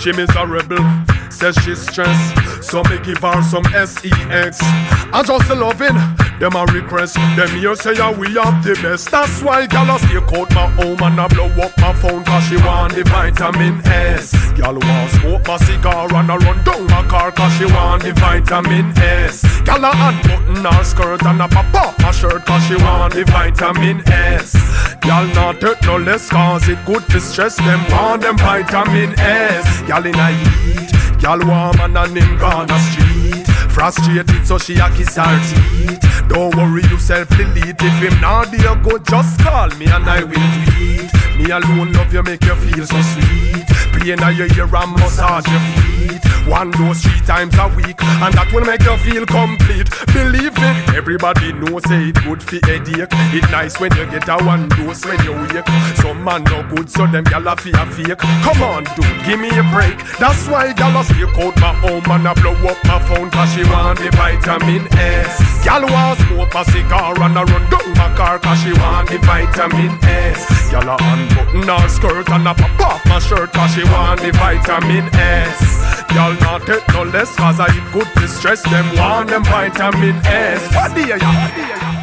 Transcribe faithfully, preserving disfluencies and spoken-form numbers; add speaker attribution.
Speaker 1: She miserable, says she's stressed, so me give her some sex. I just loving, them a request. Them here say yeah, we have the best. That's why gal a stay out my home and I blow up my phone, cause she want the vitamin S. Gal want smoke my cigar and I run down my car, cause she want the vitamin S. Gal a unbutton her skirt and a pop off my shirt, cause she want the vitamin S. Gal not hurt no less, cause it good for stress. Them want them vitamin S. Gal in a heat, gal want man and him gone a street. Frustrated so she a kiss her teeth. Don't worry yourself, delete. If him not there good, just call me and I will tweet. Me alone love you, make you feel so sweet. Play in your ear and massage your feet. One dose three times a week, and that will make you feel complete. Believe me, everybody knows say it good for headache. It nice when you get a one dose when you wake. Some man no good, so them gyal a fear fake. Come on dude, give me a break. That's why gyal a stay out my home and I blow up my phone, cause she want the vitamin S. Gyal want smoke a cigar and I run down my car, cause she want the vitamin S. Gyal a unbutton her skirt and I pop off my shirt, cause she want the vitamin S. Y'all not take no less, cause I eat good to stress. Them want them vitamin S. What do you